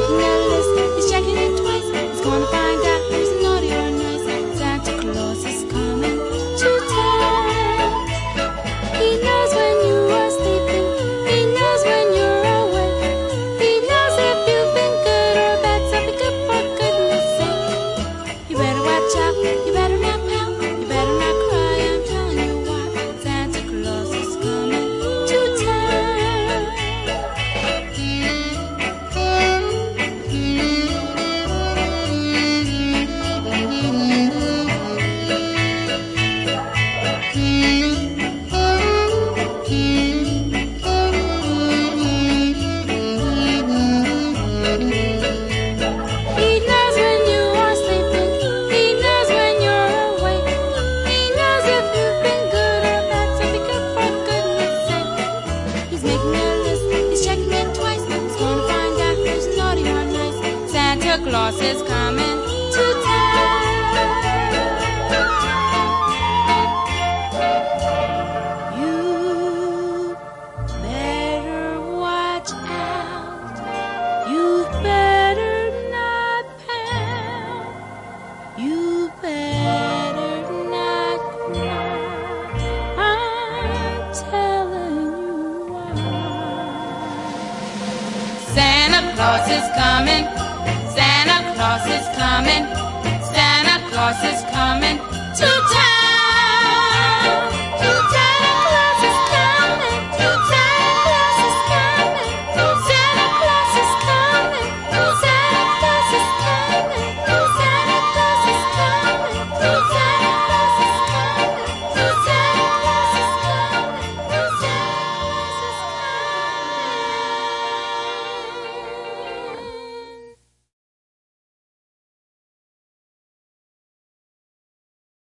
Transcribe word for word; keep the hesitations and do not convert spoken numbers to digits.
making a list, he's checking it twice. He's gonna find out who's naughty or nice. Santa Claus is coming to town. He knows when you are sleeping, he knows when you're awake. He knows if you've been good or bad, so be good for goodness sake. You better watch out, you better not pout, you better not cry, I'm telling you why. Santa Claus is coming to town. He knows when you are sleeping, he knows when you're awake. He knows if you've been good or bad, so be good for goodness sake. He's making a list, he's checking it twice. He's gonna find out who's naughty or nice. Santa Claus is coming to town. You better watch out. You better not pout. You better not cry. I'm telling you why. Santa Claus is coming. Santa Claus is coming. Santa Claus is coming